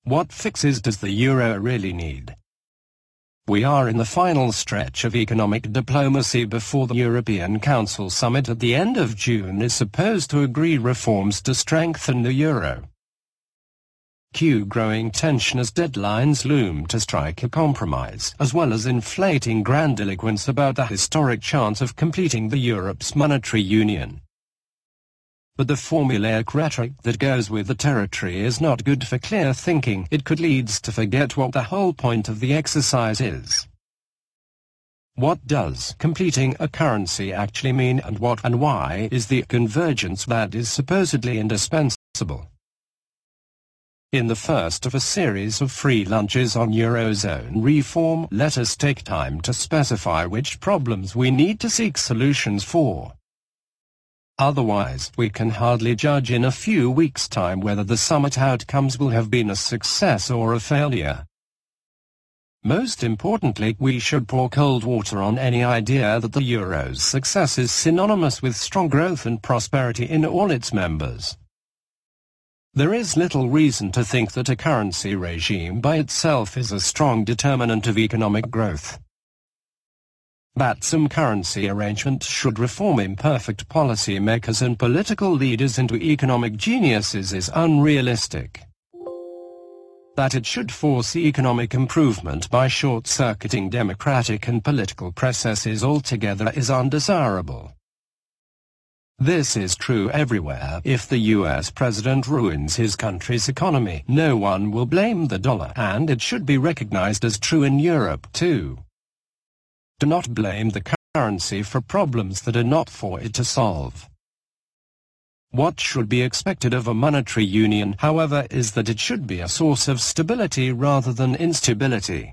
What fixes does the euro really need? We are in the final stretch of economic diplomacy before the European Council summit at the end of June is supposed to agree reforms to strengthen the euro. Growing tension as deadlines loom to strike a compromise, as well as inflating grandiloquence about the historic chance of completing the Europe's monetary union. But the formulaic rhetoric that goes with the territory is not good for clear thinking. It could lead us to forget what the whole point of the exercise is. What does completing a currency actually mean, and what and why is the convergence that is supposedly indispensable? In the first of a series of free lunches on Eurozone reform, let us take time to specify which problems we need to seek solutions for. Otherwise, we can hardly judge in a few weeks' time whether the summit outcomes will have been a success or a failure. Most importantly, we should pour cold water on any idea that the euro's success is synonymous with strong growth and prosperity in all its members. There is little reason to think that a currency regime by itself is a strong determinant of economic growth. That some currency arrangement should reform imperfect policymakers and political leaders into economic geniuses is unrealistic. That it should force economic improvement by short-circuiting democratic and political processes altogether is undesirable. This is true everywhere. If the US president ruins his country's economy, no one will blame the dollar, and it should be recognized as true in Europe too. Do not blame the currency for problems that are not for it to solve. What should be expected of a monetary union, however, is that it should be a source of stability rather than instability,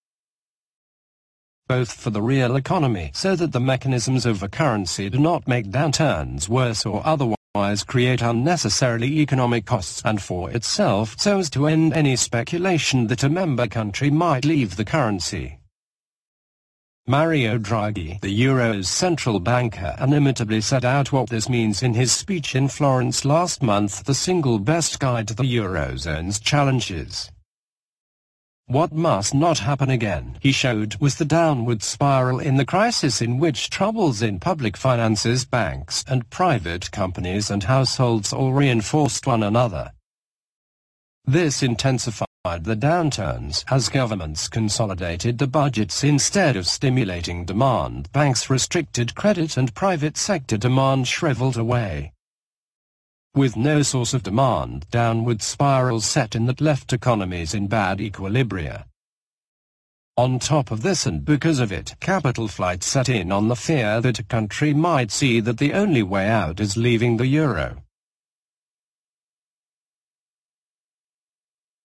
both for the real economy, so that the mechanisms of a currency do not make downturns worse or otherwise create unnecessarily economic costs, and for itself, so as to end any speculation that a member country might leave the currency. Mario Draghi, the euro's central banker, inimitably set out what this means in his speech in Florence last month, the single best guide to the eurozone's challenges. What must not happen again, he showed, was the downward spiral in the crisis in which troubles in public finances, banks and private companies and households all reinforced one another. This intensified the downturns as governments consolidated the budgets instead of stimulating demand. Banks restricted credit and private sector demand shriveled away. With no source of demand, downward spirals set in that left economies in bad equilibria. On top of this, and because of it, capital flight set in on the fear that a country might see that the only way out is leaving the euro.